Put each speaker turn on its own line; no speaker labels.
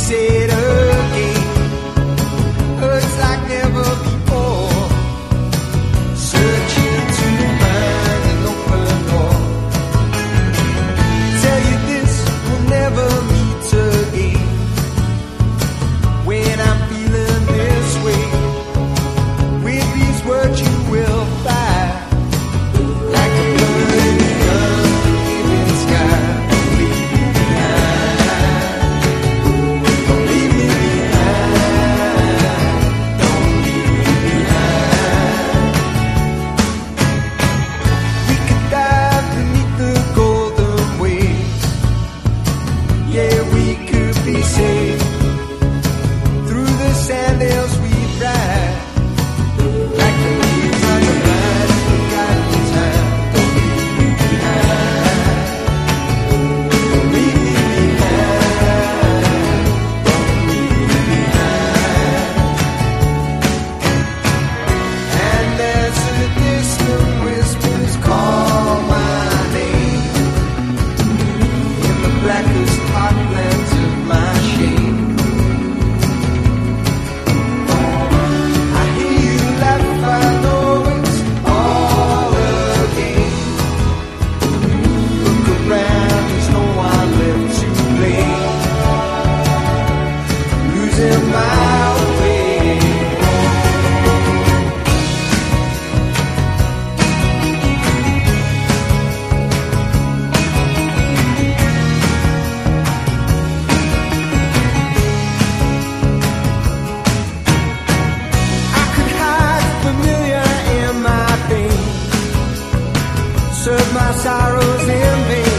say it again. Hurts like never before. Searching to find an open door. Tell you this, we'll never meet again. When I'm feeling this way, with these words you will find. Like a burning unforgiving sky. Don't leave me behind. Don't leave me behind. We could dive beneath the golden waves. Yeah, we could be saved. Through the sand hills we ride. Like the leaves on the vine, forgotten time. Don't leave me behind. Don't leave me behind. Don't leave me behind. And as the distant whispers call my name in the blackest heartlands of my shame, I hear you laugh, I know it's all a game. Look around, there's no one left to blame. Losing my way. I could hide familiar in my pain, serve my sorrows in vain.